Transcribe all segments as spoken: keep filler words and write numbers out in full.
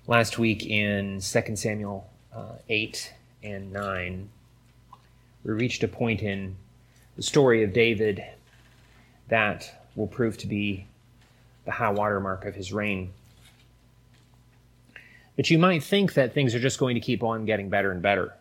Last week in Second Samuel uh, eight and nine, we reached a point in the story of David that will prove to be the high water mark of his reign. But you might think that things are just going to keep on getting better and better,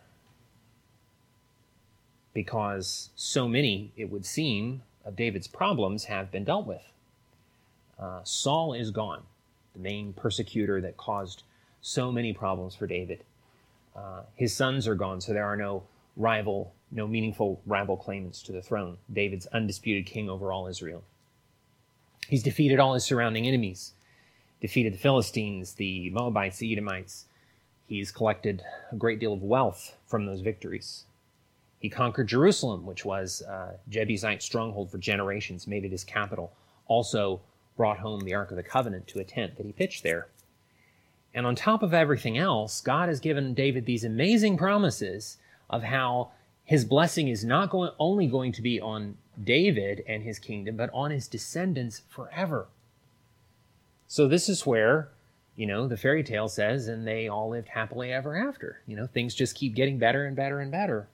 because so many, it would seem, of David's problems have been dealt with. Uh, Saul is gone, the main persecutor that caused so many problems for David. Uh, his sons are gone, so there are no rival, no meaningful rival claimants to the throne. David's undisputed king over all Israel. He's defeated all his surrounding enemies, defeated the Philistines, the Moabites, the Edomites. He's collected a great deal of wealth from those victories. He conquered Jerusalem, which was a Jebusite stronghold for generations, made it his capital. Also brought home the Ark of the Covenant to a tent that he pitched there. And on top of everything else, God has given David these amazing promises of how his blessing is not going, only going to be on David and his kingdom, but on his descendants forever. So this is where, you know, the fairy tale says, and they all lived happily ever after. You know, things just keep getting better and better and better.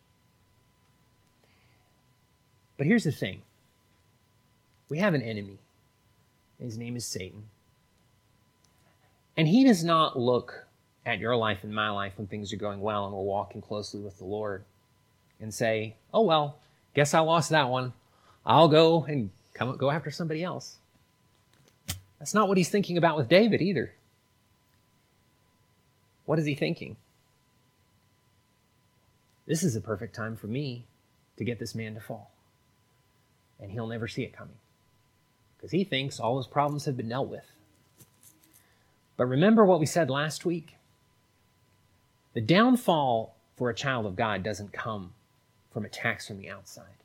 But here's the thing. We have an enemy. His name is Satan. And he does not look at your life and my life when things are going well and we're walking closely with the Lord and say, oh, well, guess I lost that one. I'll go and come go after somebody else. That's not what he's thinking about with David either. What is he thinking? This is a perfect time for me to get this man to fall. And he'll never see it coming, because he thinks all his problems have been dealt with. But remember what we said last week? The downfall for a child of God doesn't come from attacks from the outside.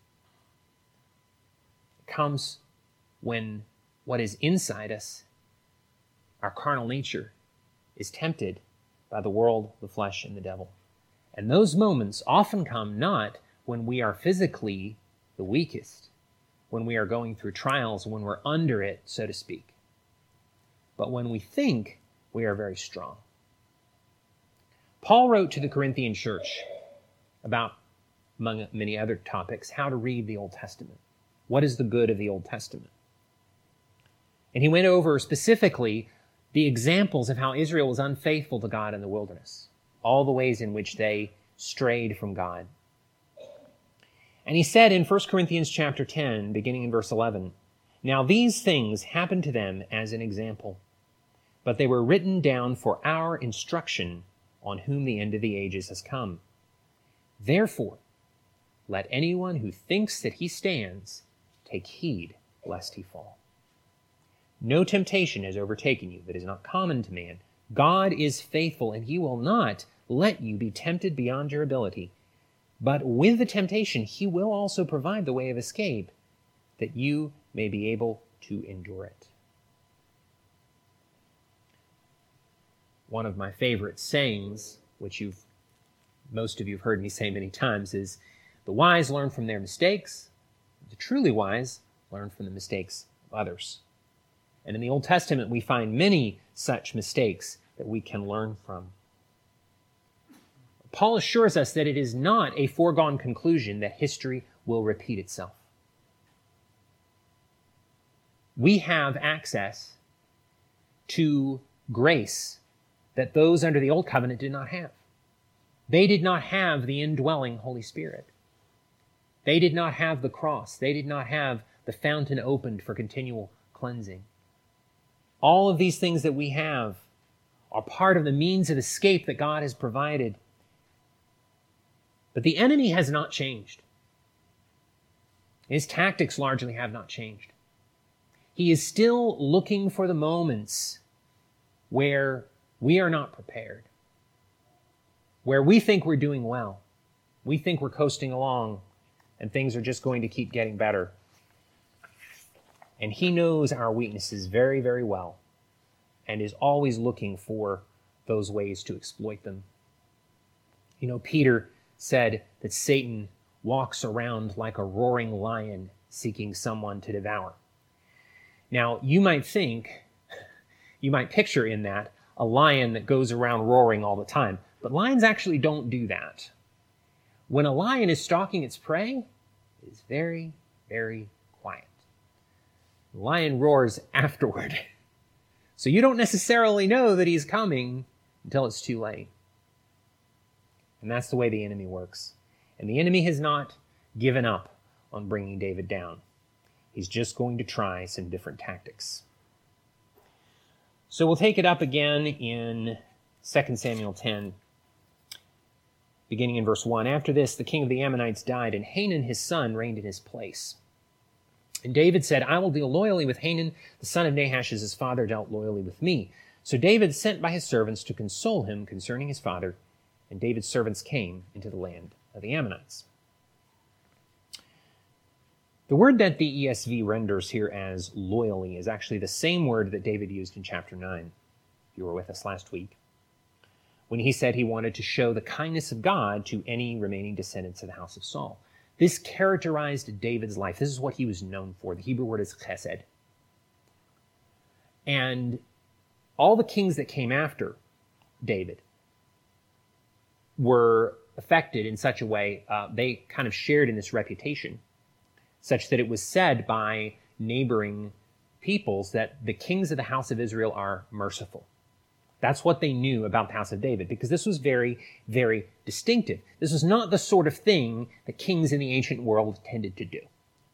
It comes when what is inside us, our carnal nature, is tempted by the world, the flesh, and the devil. And those moments often come not when we are physically the weakest, when we are going through trials, when we're under it, so to speak, but when we think we are very strong. Paul wrote to the Corinthian church about, among many other topics, how to read the Old Testament. What is the good of the Old Testament? And he went over specifically the examples of how Israel was unfaithful to God in the wilderness, all the ways in which they strayed from God. And he said in First Corinthians chapter ten, beginning in verse eleven, now these things happened to them as an example, but they were written down for our instruction, on whom the end of the ages has come. Therefore, let anyone who thinks that he stands take heed lest he fall. No temptation has overtaken you that is not common to man. God is faithful, and he will not let you be tempted beyond your ability. But with the temptation, he will also provide the way of escape, that you may be able to endure it. One of my favorite sayings, which you've most of you have heard me say many times, is the wise learn from their mistakes, the truly wise learn from the mistakes of others. And in the Old Testament, we find many such mistakes that we can learn from. Paul assures us that it is not a foregone conclusion that history will repeat itself. We have access to grace that those under the Old Covenant did not have. They did not have the indwelling Holy Spirit. They did not have the cross. They did not have the fountain opened for continual cleansing. All of these things that we have are part of the means of escape that God has provided. But the enemy has not changed. His tactics largely have not changed. He is still looking for the moments where we are not prepared, where we think we're doing well. We think we're coasting along and things are just going to keep getting better. And he knows our weaknesses very, very well and is always looking for those ways to exploit them. You know, Peter said that Satan walks around like a roaring lion seeking someone to devour. Now, you might think, you might picture in that a lion that goes around roaring all the time. But lions actually don't do that. When a lion is stalking its prey, it is very, very quiet. The lion roars afterward. So you don't necessarily know that he's coming until it's too late. And that's the way the enemy works. And the enemy has not given up on bringing David down. He's just going to try some different tactics. So we'll take it up again in Second Samuel ten, beginning in verse one. After this, the king of the Ammonites died, and Hanun his son reigned in his place. And David said, I will deal loyally with Hanun, the son of Nahash, as his father dealt loyally with me. So David sent by his servants to console him concerning his father, and David's servants came into the land of the Ammonites. The word that the E S V renders here as loyally is actually the same word that David used in chapter nine, if you were with us last week, when he said he wanted to show the kindness of God to any remaining descendants of the house of Saul. This characterized David's life. This is what he was known for. The Hebrew word is chesed. And all the kings that came after David were affected in such a way, uh, they kind of shared in this reputation, such that it was said by neighboring peoples that the kings of the house of Israel are merciful. That's what they knew about the house of David, because this was very, very distinctive. This was not the sort of thing that kings in the ancient world tended to do.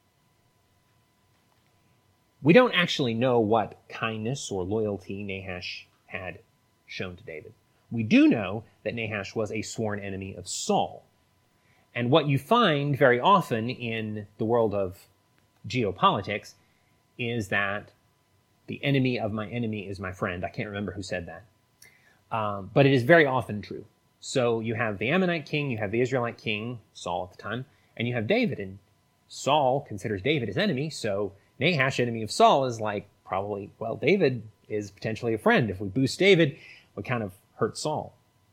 We don't actually know what kindness or loyalty Nahash had shown to David. We do know that Nahash was a sworn enemy of Saul. And what you find very often in the world of geopolitics is that the enemy of my enemy is my friend. I can't remember who said that. Um, but it is very often true. So you have the Ammonite king, you have the Israelite king, Saul at the time, and you have David. And Saul considers David his enemy, so Nahash, enemy of Saul, is like probably, well, David is potentially a friend. If we boost David, we kind of hurt Saul.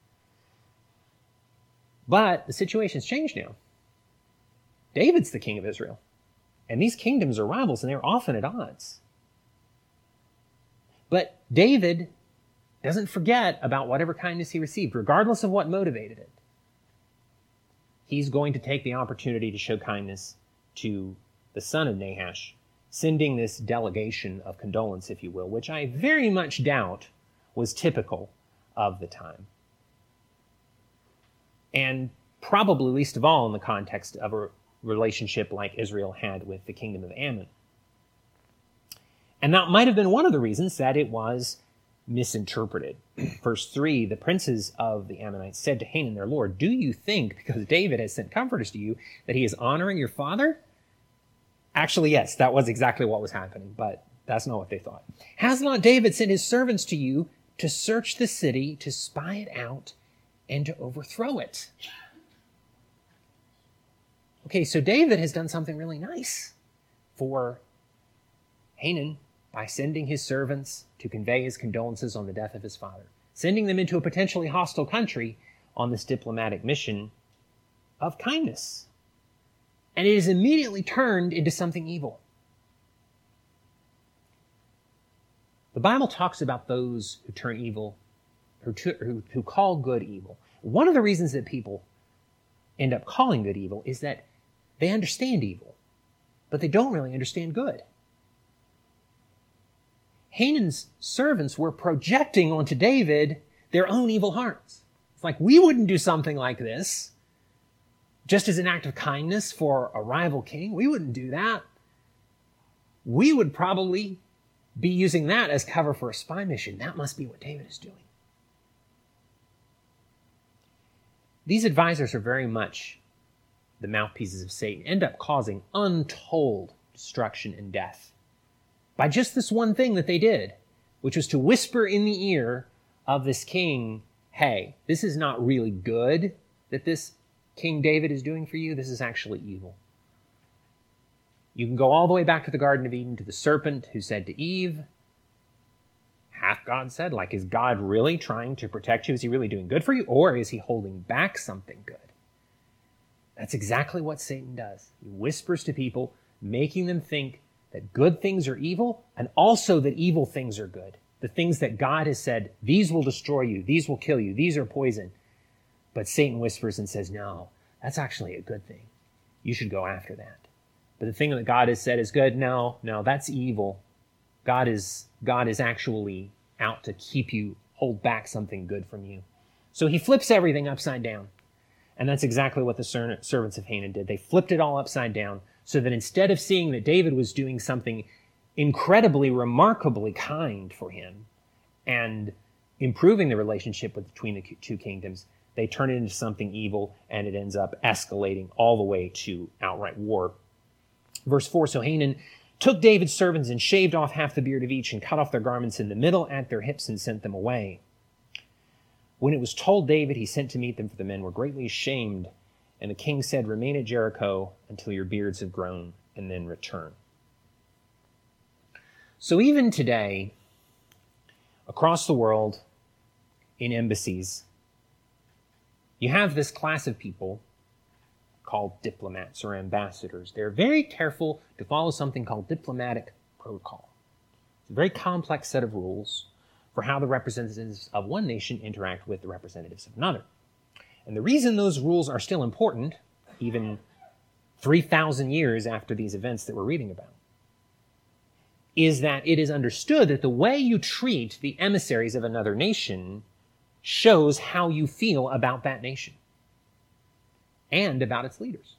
But the situation's changed now. David's the king of Israel. And these kingdoms are rivals, and they're often at odds. But David doesn't forget about whatever kindness he received, regardless of what motivated it. He's going to take the opportunity to show kindness to the son of Nahash, sending this delegation of condolence, if you will, which I very much doubt was typical of the time. And probably least of all in the context of a relationship like Israel had with the kingdom of Ammon. And that might have been one of the reasons that it was misinterpreted. Verse three, the princes of the Ammonites said to Hanun their lord, do you think, because David has sent comforters to you, that he is honoring your father? Actually, yes, that was exactly what was happening, but that's not what they thought. Has not David sent his servants to you to search the city, to spy it out, and to overthrow it? Okay, so David has done something really nice for Hanun by sending his servants to convey his condolences on the death of his father, sending them into a potentially hostile country on this diplomatic mission of kindness. And it is immediately turned into something evil. The Bible talks about those who turn evil, who, who, who call good evil. One of the reasons that people end up calling good evil is that they understand evil, but they don't really understand good. Hanun's servants were projecting onto David their own evil hearts. It's like, we wouldn't do something like this just as an act of kindness for a rival king. We wouldn't do that. We would probably be using that as cover for a spy mission. That must be what David is doing. These advisors are very much the mouthpieces of Satan, end up causing untold destruction and death by just this one thing that they did, which was to whisper in the ear of this king, hey, this is not really good that this King David is doing for you. This is actually evil. You can go all the way back to the Garden of Eden, to the serpent who said to Eve, hath God said, like, is God really trying to protect you? Is he really doing good for you? Or is he holding back something good? That's exactly what Satan does. He whispers to people, making them think that good things are evil and also that evil things are good. the things that God has said, these will destroy you, these will kill you, these are poison. But Satan whispers and says, no, that's actually a good thing. You should go after that. But the thing that God has said is good, no, no, that's evil. God is, God is actually out to keep you, hold back something good from you. So he flips everything upside down. And that's exactly what the servants of Hanan did. They flipped it all upside down so that instead of seeing that David was doing something incredibly, remarkably kind for him and improving the relationship between the two kingdoms, they turn it into something evil, and it ends up escalating all the way to outright war. Verse four, so Hanan took David's servants and shaved off half the beard of each and cut off their garments in the middle at their hips and sent them away. When it was told David, he sent to meet them, for the men were greatly ashamed. And the king said, remain at Jericho until your beards have grown, and then return. So even today, across the world, in embassies, you have this class of people called diplomats or ambassadors. They're very careful to follow something called diplomatic protocol. It's a very complex set of rules for how the representatives of one nation interact with the representatives of another. And the reason those rules are still important, even three thousand years after these events that we're reading about, is that it is understood that the way you treat the emissaries of another nation shows how you feel about that nation and about its leaders.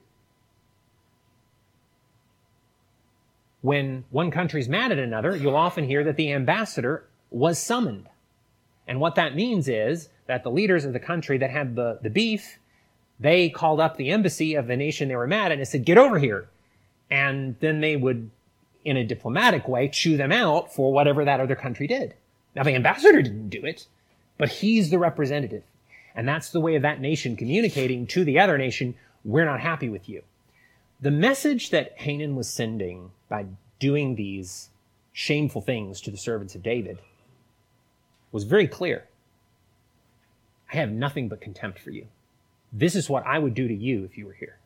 When one country's mad at another, you'll often hear that the ambassador was summoned. And what that means is that the leaders of the country that had the, the beef, they called up the embassy of the nation they were mad at and said, get over here. And then they would, in a diplomatic way, chew them out for whatever that other country did. Now, the ambassador didn't do it, but he's the representative. And that's the way of that nation communicating to the other nation, we're not happy with you. The message that Hanan was sending by doing these shameful things to the servants of David was very clear. I have nothing but contempt for you. This is what I would do to you if you were here.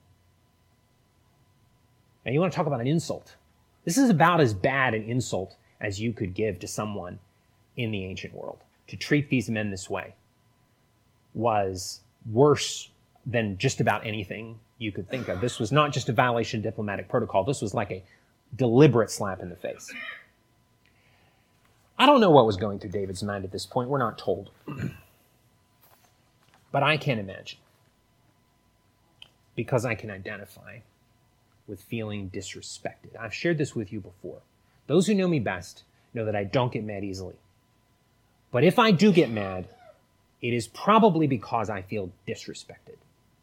Now, you want to talk about an insult. This is about as bad an insult as you could give to someone in the ancient world. To treat these men this way was worse than just about anything you could think of. This was not just a violation of diplomatic protocol. This was like a deliberate slap in the face. I don't know what was going through David's mind at this point. We're not told. But I can imagine. Because I can identify with feeling disrespected. I've shared this with you before. Those who know me best know that I don't get mad easily. But if I do get mad, it is probably because I feel disrespected.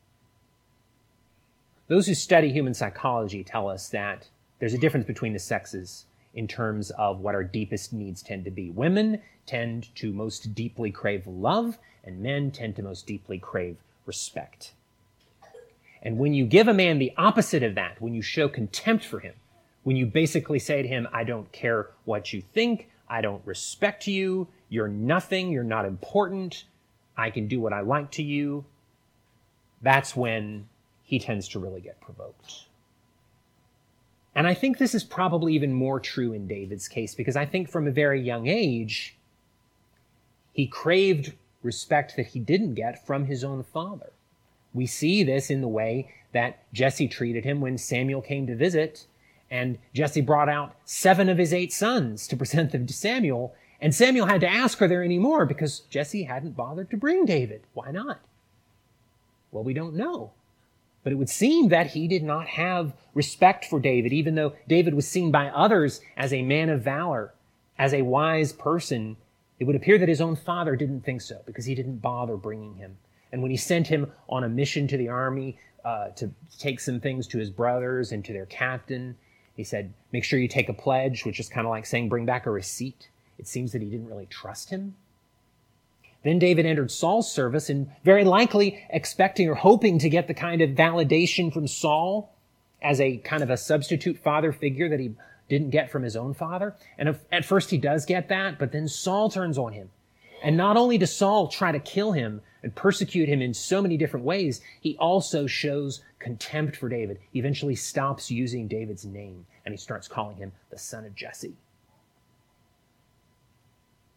Those who study human psychology tell us that there's a difference between the sexes in terms of what our deepest needs tend to be. Women tend to most deeply crave love, and men tend to most deeply crave respect. And when you give a man the opposite of that, when you show contempt for him, when you basically say to him, I don't care what you think, I don't respect you, you're nothing, you're not important, I can do what I like to you, that's when he tends to really get provoked. And I think this is probably even more true in David's case, because I think from a very young age, he craved respect that he didn't get from his own father. We see this in the way that Jesse treated him when Samuel came to visit, and Jesse brought out seven of his eight sons to present them to Samuel, and Samuel had to ask, are there any more? Because Jesse hadn't bothered to bring David. Why not? Well, we don't know. But it would seem that he did not have respect for David, even though David was seen by others as a man of valor, as a wise person. It would appear that his own father didn't think so, because he didn't bother bringing him. And when he sent him on a mission to the army uh, to take some things to his brothers and to their captain, he said, make sure you take a pledge, which is kind of like saying, bring back a receipt. It seems that he didn't really trust him. Then David entered Saul's service, and very likely expecting or hoping to get the kind of validation from Saul as a kind of a substitute father figure that he didn't get from his own father. And if, at first he does get that, but then Saul turns on him. And not only does Saul try to kill him and persecute him in so many different ways, he also shows contempt for David. He eventually stops using David's name, and he starts calling him the son of Jesse.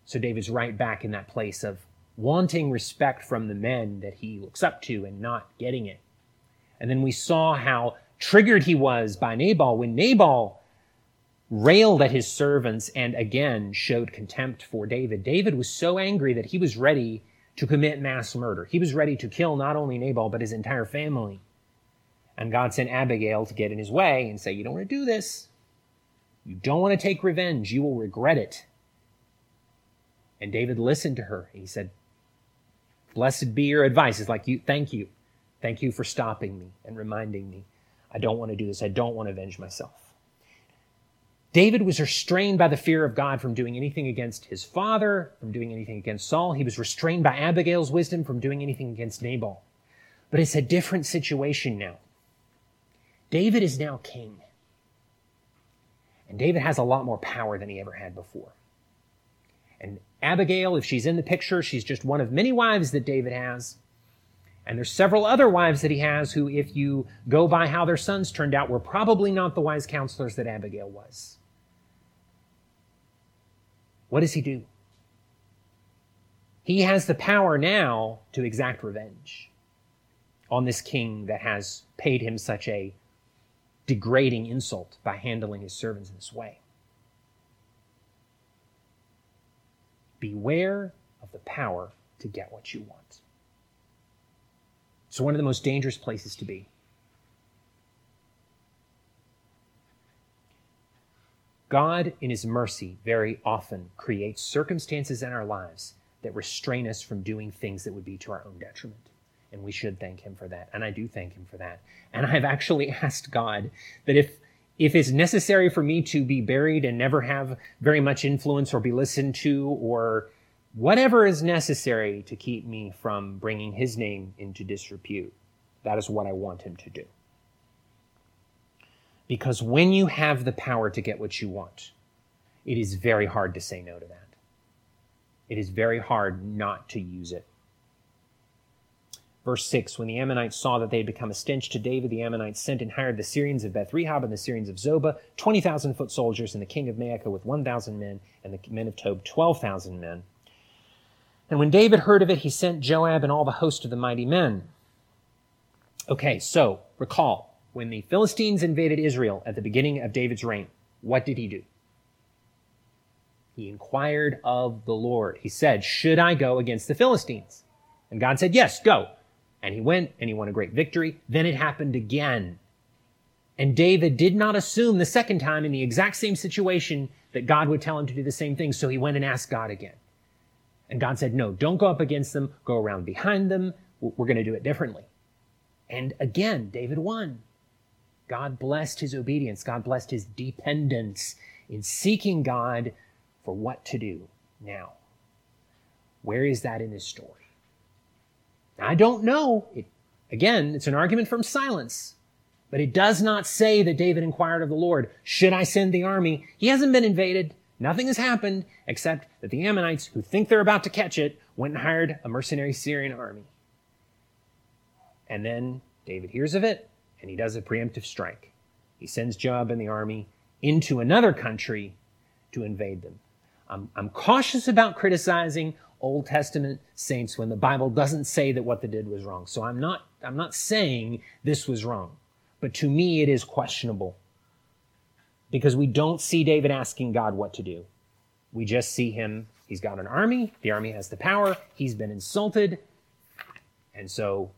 So David's right back in that place of wanting respect from the men that he looks up to and not getting it. And then we saw how triggered he was by Nabal when Nabal railed at his servants and again showed contempt for David. David was so angry that he was ready to commit mass murder. He was ready to kill not only Nabal, but his entire family. And God sent Abigail to get in his way and say, you don't want to do this. You don't want to take revenge. You will regret it. And David listened to her. He said, blessed be your advice. It's like, you, thank you. Thank you for stopping me and reminding me. I don't want to do this. I don't want to avenge myself. David was restrained by the fear of God from doing anything against his father, from doing anything against Saul. He was restrained by Abigail's wisdom from doing anything against Nabal. But it's a different situation now. David is now king. And David has a lot more power than he ever had before. And Abigail, if she's in the picture, she's just one of many wives that David has. And there's several other wives that he has who, if you go by how their sons turned out, were probably not the wise counselors that Abigail was. What does he do? He has the power now to exact revenge on this king that has paid him such a degrading insult by handling his servants in this way. Beware of the power to get what you want. It's one of the most dangerous places to be. God, in his mercy, very often creates circumstances in our lives that restrain us from doing things that would be to our own detriment. And we should thank him for that. And I do thank him for that. And I've actually asked God that if, if it's necessary for me to be buried and never have very much influence or be listened to or whatever is necessary to keep me from bringing his name into disrepute, that is what I want him to do. Because when you have the power to get what you want, it is very hard to say no to that. It is very hard not to use it. Verse six, when the Ammonites saw that they had become a stench to David, the Ammonites sent and hired the Syrians of Beth-rehob and the Syrians of Zobah, twenty thousand foot soldiers, and the king of Maacah with one thousand men, and the men of Tob, twelve thousand men. And when David heard of it, he sent Joab and all the host of the mighty men. Okay, so recall, when the Philistines invaded Israel at the beginning of David's reign, what did he do? He inquired of the Lord. He said, should I go against the Philistines? And God said, yes, go. And he went and he won a great victory. Then it happened again. And David did not assume the second time in the exact same situation that God would tell him to do the same thing. So he went and asked God again. And God said, no, don't go up against them. Go around behind them. We're going to do it differently. And again, David won. God blessed his obedience. God blessed his dependence in seeking God for what to do now. Where is that in this story? I don't know. It, again, it's an argument from silence. But it does not say that David inquired of the Lord, should I send the army? He hasn't been invaded. Nothing has happened except that the Ammonites, who think they're about to catch it, went and hired a mercenary Syrian army. And then David hears of it, and he does a preemptive strike. He sends Joab and the army into another country to invade them. I'm, I'm cautious about criticizing Old Testament saints when the Bible doesn't say that what they did was wrong. So I'm not, I'm not saying this was wrong. But to me, it is questionable. Because we don't see David asking God what to do. We just see him, he's got an army, the army has the power, he's been insulted, and so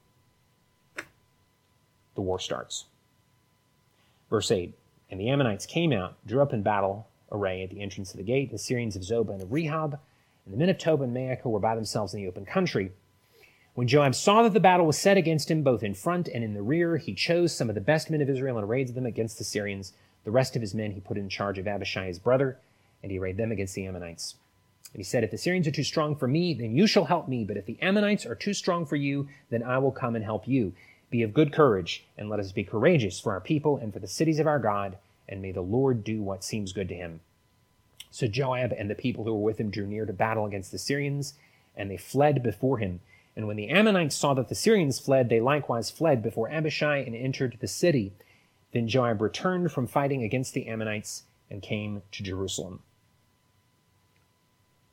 the war starts. Verse eight, and the Ammonites came out, drew up in battle array at the entrance of the gate, the Syrians of Zobah and of Rehob, and the men of Tob and Maacah were by themselves in the open country. When Joab saw that the battle was set against him, both in front and in the rear, he chose some of the best men of Israel and arrayed them against the Syrians. The rest of his men he put in charge of Abishai his brother, and he arrayed them against the Ammonites. And he said, if the Syrians are too strong for me, then you shall help me. But if the Ammonites are too strong for you, then I will come and help you. Be of good courage, and let us be courageous for our people and for the cities of our God, and may the Lord do what seems good to him. So Joab and the people who were with him drew near to battle against the Syrians, and they fled before him. And when the Ammonites saw that the Syrians fled, they likewise fled before Abishai and entered the city. Then Joab returned from fighting against the Ammonites and came to Jerusalem.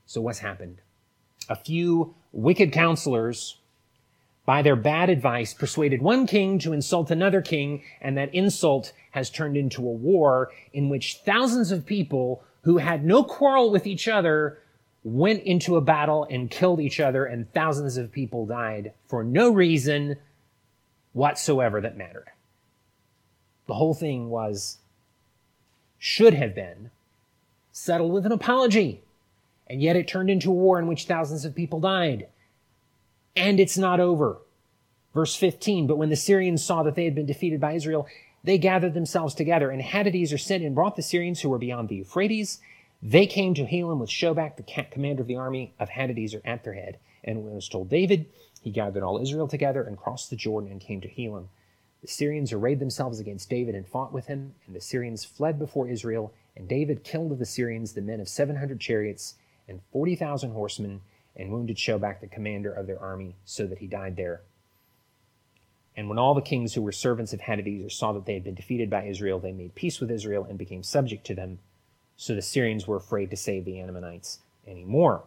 So what's happened? A few wicked counselors, by their bad advice, persuaded one king to insult another king, and that insult has turned into a war in which thousands of people who had no quarrel with each other went into a battle and killed each other, and thousands of people died for no reason whatsoever that mattered. The whole thing was, should have been, settled with an apology, and yet it turned into a war in which thousands of people died. And it's not over. Verse fifteen, but when the Syrians saw that they had been defeated by Israel, they gathered themselves together, and Hadadezer sent and brought the Syrians who were beyond the Euphrates. They came to Helam with Shobak, the commander of the army of Hadadezer, at their head. And when it was told David, he gathered all Israel together and crossed the Jordan and came to Helam. The Syrians arrayed themselves against David and fought with him, and the Syrians fled before Israel, and David killed of the Syrians the men of seven hundred chariots and forty thousand horsemen, and wounded Shobak, the commander of their army, so that he died there. And when all the kings who were servants of Hadadezer saw that they had been defeated by Israel, they made peace with Israel and became subject to them. So the Syrians were afraid to save the Ammonites anymore.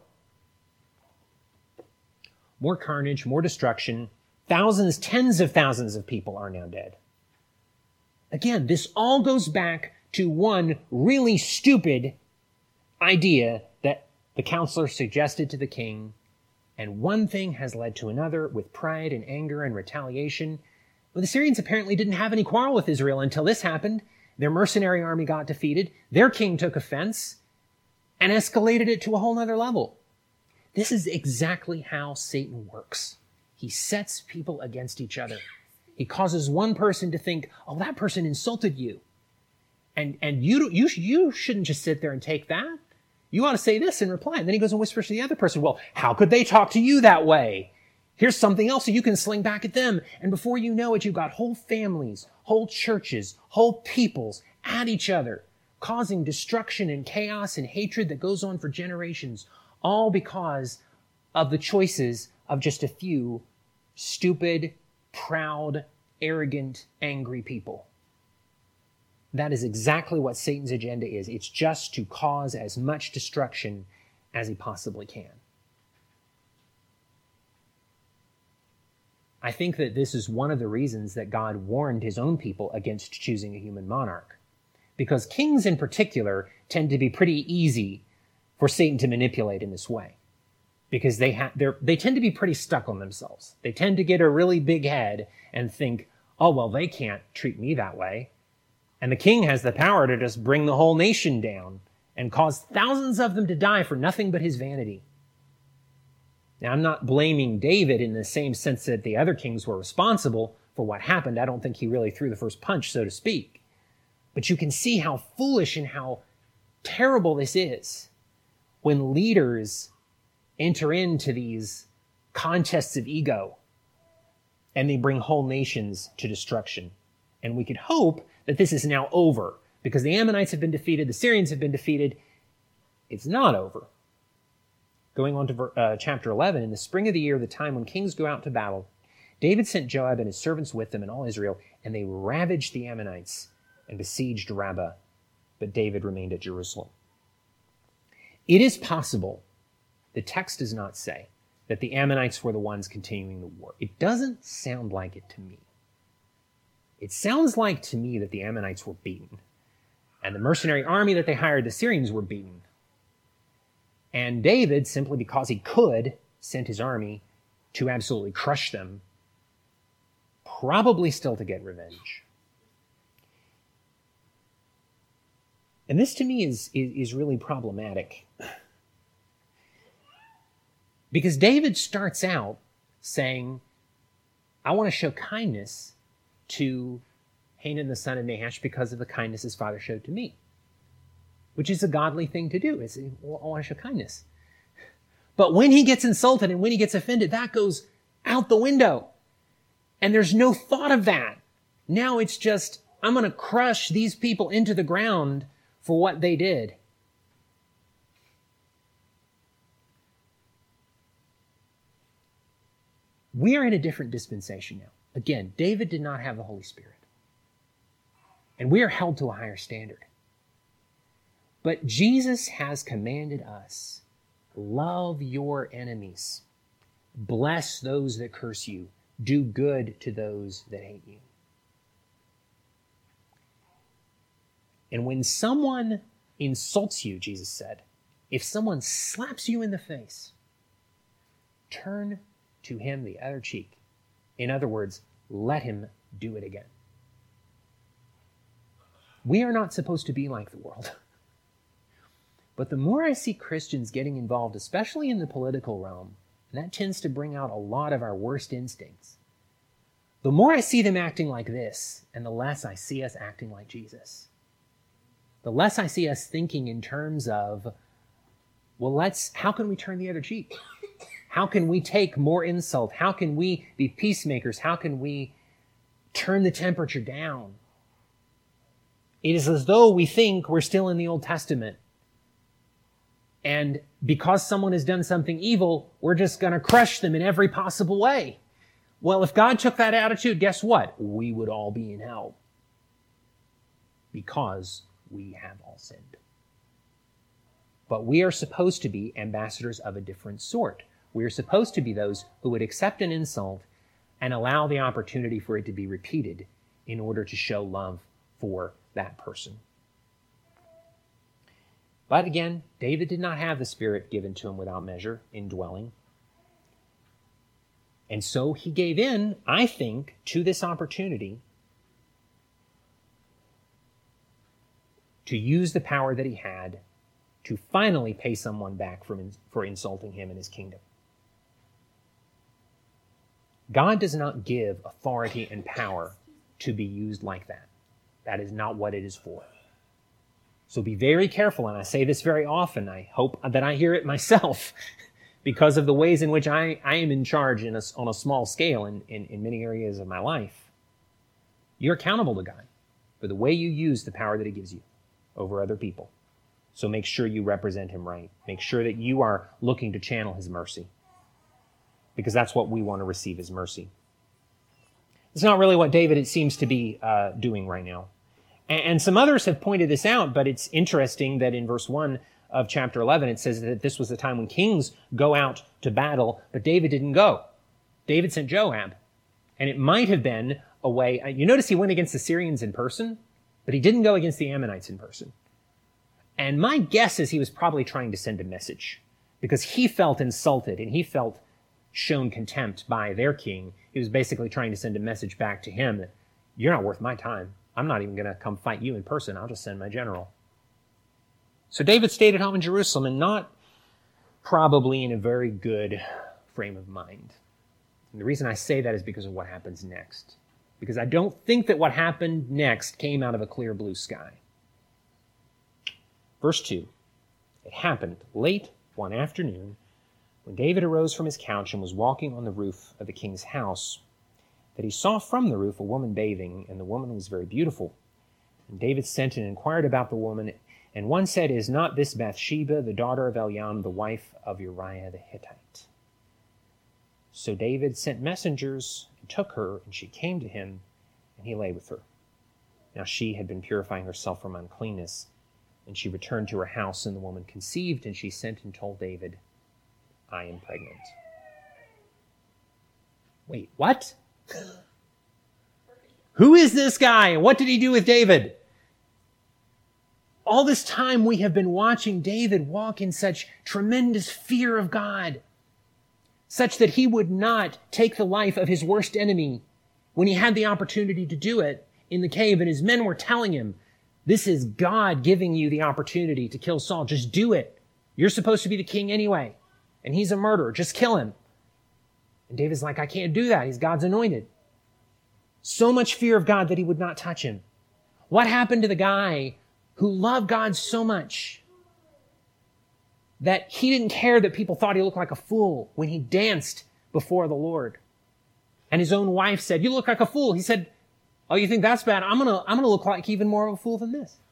More carnage, more destruction. Thousands, tens of thousands of people are now dead. Again, this all goes back to one really stupid idea that the counselor suggested to the king, and one thing has led to another with pride and anger and retaliation. Well, the Syrians apparently didn't have any quarrel with Israel until this happened. Their mercenary army got defeated. Their king took offense and escalated it to a whole other level. This is exactly how Satan works. He sets people against each other. He causes one person to think, oh, that person insulted you. And, and you, you, you shouldn't just sit there and take that. You ought to say this in reply. And then he goes and whispers to the other person, well, how could they talk to you that way? Here's something else that you can sling back at them. And before you know it, you've got whole families, whole churches, whole peoples at each other, causing destruction and chaos and hatred that goes on for generations, all because of the choices of just a few stupid, proud, arrogant, angry people. That is exactly what Satan's agenda is. It's just to cause as much destruction as he possibly can. I think that this is one of the reasons that God warned his own people against choosing a human monarch. Because kings in particular tend to be pretty easy for Satan to manipulate in this way. Because they ha- they're, they tend to be pretty stuck on themselves. They tend to get a really big head and think, oh, well, they can't treat me that way. And the king has the power to just bring the whole nation down and cause thousands of them to die for nothing but his vanity. Now, I'm not blaming David in the same sense that the other kings were responsible for what happened. I don't think he really threw the first punch, so to speak. But you can see how foolish and how terrible this is when leaders enter into these contests of ego and they bring whole nations to destruction. And we could hope that this is now over because the Ammonites have been defeated, the Syrians have been defeated. It's not over. Going on to uh, chapter eleven, in the spring of the year, the time when kings go out to battle, David sent Joab and his servants with them and all Israel, and they ravaged the Ammonites and besieged Rabbah. But David remained at Jerusalem. It is possible, the text does not say, that the Ammonites were the ones continuing the war. It doesn't sound like it to me. It sounds like to me that the Ammonites were beaten, and the mercenary army that they hired, the Syrians, were beaten. And David, simply because he could, sent his army to absolutely crush them, probably still to get revenge. And this to me is, is, is really problematic. Because David starts out saying, I want to show kindness to Hanan the son of Nahash because of the kindness his father showed to me. Which is a godly thing to do. It's, well, I want to show kindness. But when he gets insulted and when he gets offended, that goes out the window. And there's no thought of that. Now it's just, I'm going to crush these people into the ground for what they did. We are in a different dispensation now. Again, David did not have the Holy Spirit. And we are held to a higher standard. But Jesus has commanded us Love your enemies. Bless those that curse you. Do good to those that hate you. And when someone insults you, Jesus said, if someone slaps you in the face, turn to him the other cheek. In other words, let him do it again. We are not supposed to be like the world. But the more I see Christians getting involved, especially in the political realm, and that tends to bring out a lot of our worst instincts, the more I see them acting like this, and the less I see us acting like Jesus. The less I see us thinking in terms of, well, let's, how can we turn the other cheek? How can we take more insult? How can we be peacemakers? How can we turn the temperature down? It is as though we think we're still in the Old Testament. And because someone has done something evil, we're just going to crush them in every possible way. Well, if God took that attitude, guess what? We would all be in hell. Because we have all sinned. But we are supposed to be ambassadors of a different sort. We are supposed to be those who would accept an insult and allow the opportunity for it to be repeated in order to show love for that person. But again, David did not have the Spirit given to him without measure, indwelling. And so he gave in, I think, to this opportunity to use the power that he had to finally pay someone back for, for insulting him in his kingdom. God does not give authority and power to be used like that. That is not what it is for. So be very careful, and I say this very often. I hope that I hear it myself because of the ways in which I, I am in charge in a, on a small scale in, in, in many areas of my life. You're accountable to God for the way you use the power that he gives you over other people. So make sure you represent him right. Make sure that you are looking to channel his mercy, because that's what we want to receive as mercy. It's not really what David, it seems to be uh, doing right now. And, and some others have pointed this out, but it's interesting that in verse one of chapter eleven, it says that this was the time when kings go out to battle, but David didn't go. David sent Joab. And it might have been a way, you notice he went against the Syrians in person, but he didn't go against the Ammonites in person. And my guess is he was probably trying to send a message because he felt insulted and he felt shown contempt by their king. He was basically trying to send a message back to him that you're not worth my time. I'm not even going to come fight you in person. I'll just send my general. So David stayed at home in Jerusalem and not probably in a very good frame of mind. And the reason I say that is because of what happens next. Because I don't think that what happened next came out of a clear blue sky. Verse two, it happened late one afternoon when David arose from his couch and was walking on the roof of the king's house, that he saw from the roof a woman bathing, and the woman was very beautiful. And David sent and inquired about the woman, and one said, "Is not this Bathsheba, the daughter of Eliam, the wife of Uriah the Hittite?" So David sent messengers and took her, and she came to him, and he lay with her. Now she had been purifying herself from uncleanness, and she returned to her house, and the woman conceived, and she sent and told David, "I am pregnant." Wait, what? Who is this guy, and what did he do with David? All this time we have been watching David walk in such tremendous fear of God, such that he would not take the life of his worst enemy when he had the opportunity to do it in the cave, and his men were telling him, this is God giving you the opportunity to kill Saul. Just do it. You're supposed to be the king anyway, and he's a murderer. Just kill him. And David's like, I can't do that. He's God's anointed. So much fear of God that he would not touch him. What happened to the guy who loved God so much that he didn't care that people thought he looked like a fool when he danced before the Lord? And his own wife said, "You look like a fool." He said, "Oh, you think that's bad? I'm gonna, I'm gonna look like even more of a fool than this."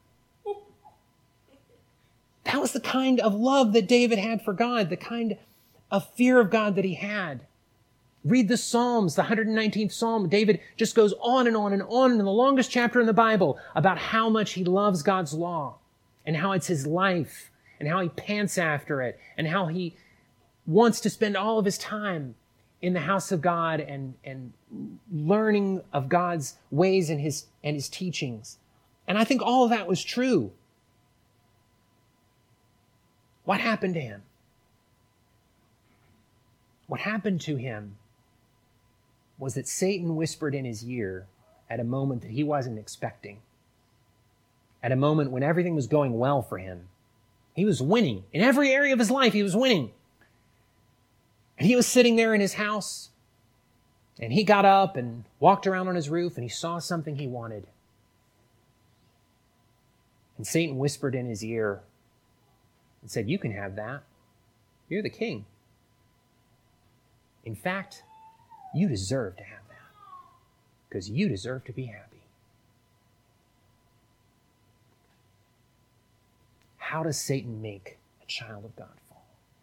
That was the kind of love that David had for God, the kind of fear of God that he had. Read the Psalms, the one hundred nineteenth Psalm. David just goes on and on and on in the longest chapter in the Bible about how much he loves God's law and how it's his life and how he pants after it, and how he wants to spend all of his time in the house of God and, and learning of God's ways and his, and his teachings. And I think all of that was true. What happened to him? What happened to him was that Satan whispered in his ear at a moment that he wasn't expecting. At a moment when everything was going well for him. He was winning. In every area of his life, he was winning. And he was sitting there in his house, and he got up and walked around on his roof, and he saw something he wanted. And Satan whispered in his ear and said, "You can have that. You're the king. In fact, you deserve to have that, because you deserve to be happy." How does Satan make a child of God fall?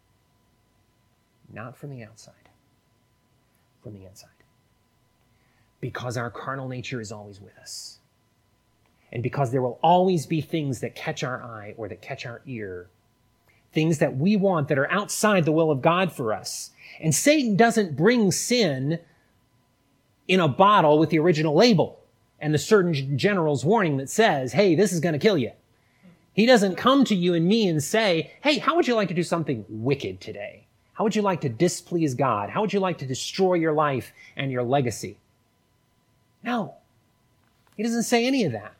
Not from the outside, from the inside. Because our carnal nature is always with us. And because there will always be things that catch our eye or that catch our ear. Things that we want that are outside the will of God for us. And Satan doesn't bring sin in a bottle with the original label and the Surgeon General's warning that says, hey, this is going to kill you. He doesn't come to you and me and say, hey, how would you like to do something wicked today? How would you like to displease God? How would you like to destroy your life and your legacy? No. He doesn't say any of that.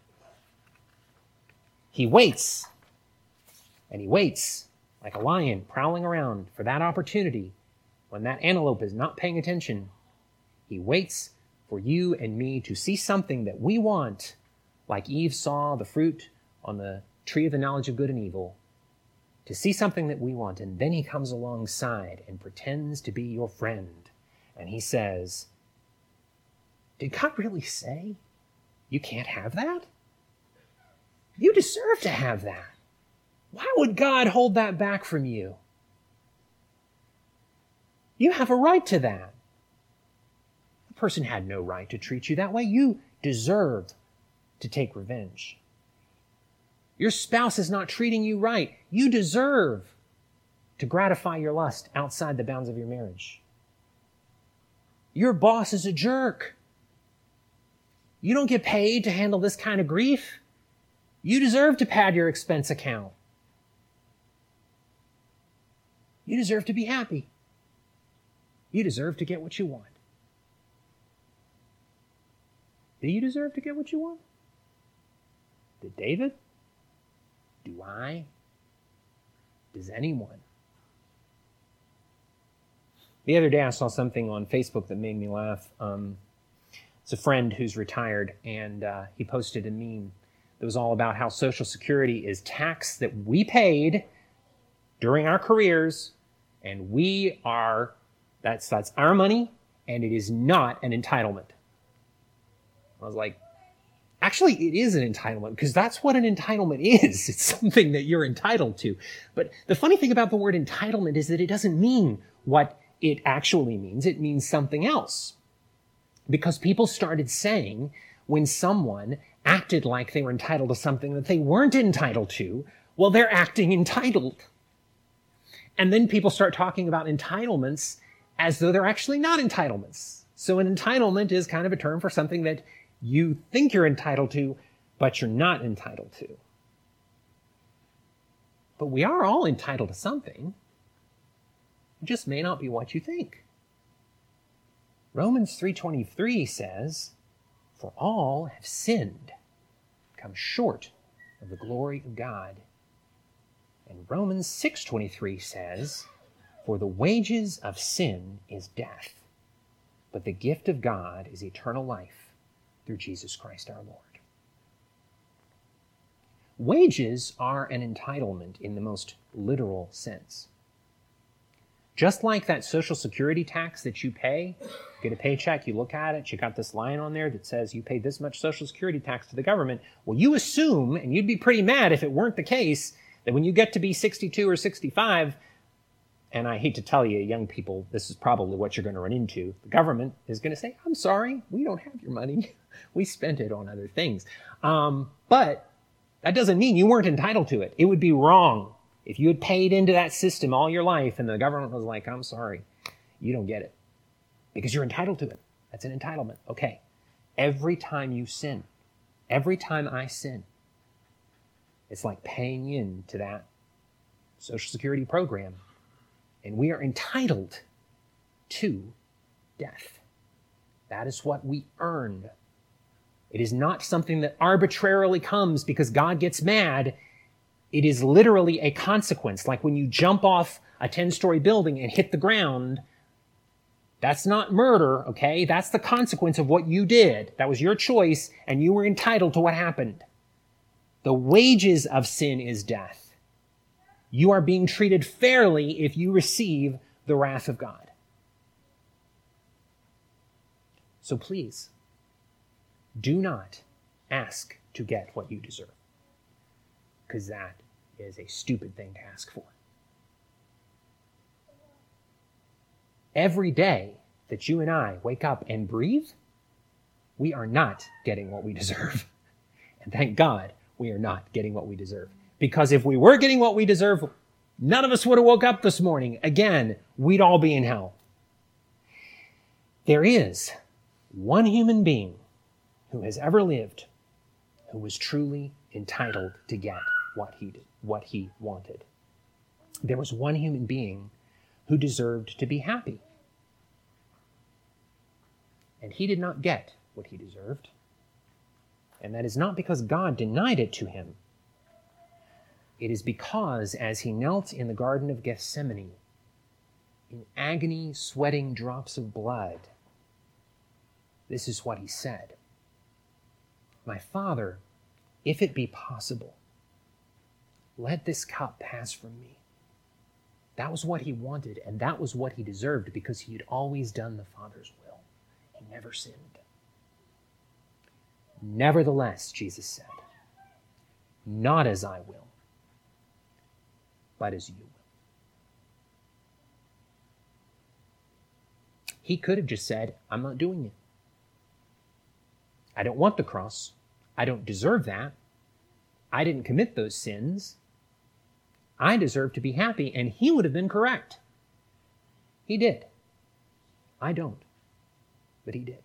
He waits. And he waits like a lion prowling around for that opportunity when that antelope is not paying attention. He waits for you and me to see something that we want, like Eve saw the fruit on the tree of the knowledge of good and evil, to see something that we want, and then he comes alongside and pretends to be your friend. And he says, did God really say you can't have that? You deserve to have that. Why would God hold that back from you? You have a right to that. The person had no right to treat you that way. You deserve to take revenge. Your spouse is not treating you right. You deserve to gratify your lust outside the bounds of your marriage. Your boss is a jerk. You don't get paid to handle this kind of grief. You deserve to pad your expense account. You deserve to be happy. You deserve to get what you want. Do you deserve to get what you want? Did David? Do I? Does anyone? The other day I saw something on Facebook that made me laugh. Um, it's a friend who's retired, and uh, he posted a meme that was all about how Social Security is tax that we paid during our careers, and we are, that's, that's our money, and it is not an entitlement. I was like, actually, it is an entitlement, because that's what an entitlement is. It's something that you're entitled to. But the funny thing about the word entitlement is that it doesn't mean what it actually means. It means something else. Because people started saying when someone acted like they were entitled to something that they weren't entitled to, well, they're acting entitled. And then people start talking about entitlements as though they're actually not entitlements. So an entitlement is kind of a term for something that you think you're entitled to, but you're not entitled to. But we are all entitled to something. It just may not be what you think. Romans three twenty-three says, for all have sinned, come short of the glory of God. And Romans six twenty-three says, for the wages of sin is death, but the gift of God is eternal life through Jesus Christ our Lord. Wages are an entitlement in the most literal sense. Just like that Social Security tax that you pay, you get a paycheck, you look at it, you got this line on there that says you paid this much Social Security tax to the government. Well, you assume, and you'd be pretty mad if it weren't the case, that when you get to be sixty-two or sixty-five, and I hate to tell you, young people, this is probably what you're going to run into, the government is going to say, I'm sorry, we don't have your money. We spent it on other things. Um, but that doesn't mean you weren't entitled to it. It would be wrong If you had paid into that system all your life and the government was like, I'm sorry, you don't get it because you're entitled to it. That's an entitlement. Okay. Every time you sin, every time I sin, it's like paying in to that Social Security program. And we are entitled to death. That is what we earn. It is not something that arbitrarily comes because God gets mad. It is literally a consequence. Like when you jump off a ten-story building and hit the ground, that's not murder, okay? That's the consequence of what you did. That was your choice, and you were entitled to what happened. The wages of sin is death. You are being treated fairly if you receive the wrath of God. So please, do not ask to get what you deserve, because that is a stupid thing to ask for. Every day that you and I wake up and breathe, we are not getting what we deserve. And thank God we are not getting what we deserve. Because if we were getting what we deserve, none of us would have woke up this morning. Again, we'd all be in hell. There is one human being who has ever lived who was truly entitled to get what he did, what he wanted. There was one human being who deserved to be happy. And he did not get what he deserved. And that is not because God denied it to him. It is because as he knelt in the Garden of Gethsemane, in agony, sweating drops of blood, this is what he said. My Father, if it be possible, let this cup pass from me. That was what he wanted, and that was what he deserved because he had always done the Father's will. He never sinned. Nevertheless, Jesus said, not as I will, but as you will. He could have just said, I'm not doing it. I don't want the cross. I don't deserve that. I didn't commit those sins. I deserve to be happy, and he would have been correct. He did. I don't, but he did.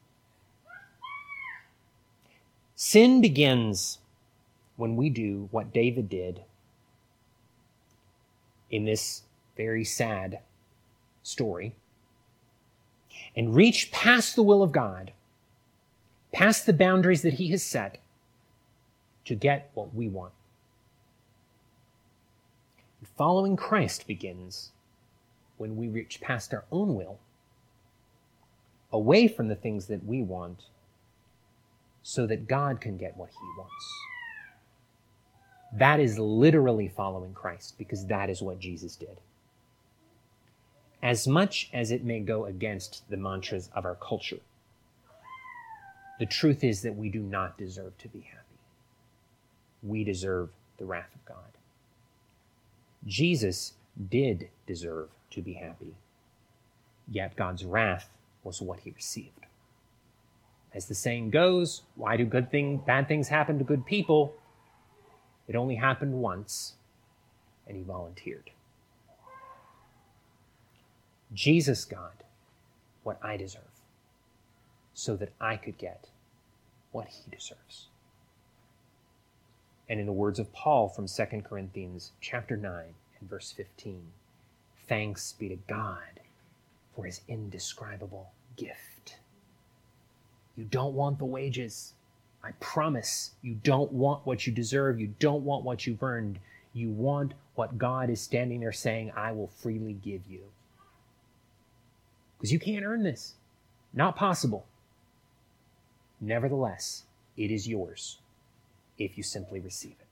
Sin begins when we do what David did in this very sad story and reach past the will of God, past the boundaries that he has set to get what we want. And following Christ begins when we reach past our own will, away from the things that we want, so that God can get what he wants. That is literally following Christ, because that is what Jesus did. As much as it may go against the mantras of our culture, the truth is that we do not deserve to be happy. We deserve the wrath of God. Jesus did deserve to be happy, yet God's wrath was what he received. As the saying goes, why do good thing, bad things happen to good people? It only happened once, and he volunteered. Jesus got what I deserve, so that I could get what he deserves. And in the words of Paul from Second Corinthians chapter nine and verse fifteen, thanks be to God for his indescribable gift. You don't want the wages. I promise you don't want what you deserve. You don't want what you've earned. You want what God is standing there saying, I will freely give you. Because you can't earn this. Not possible. Nevertheless, it is yours if you simply receive it.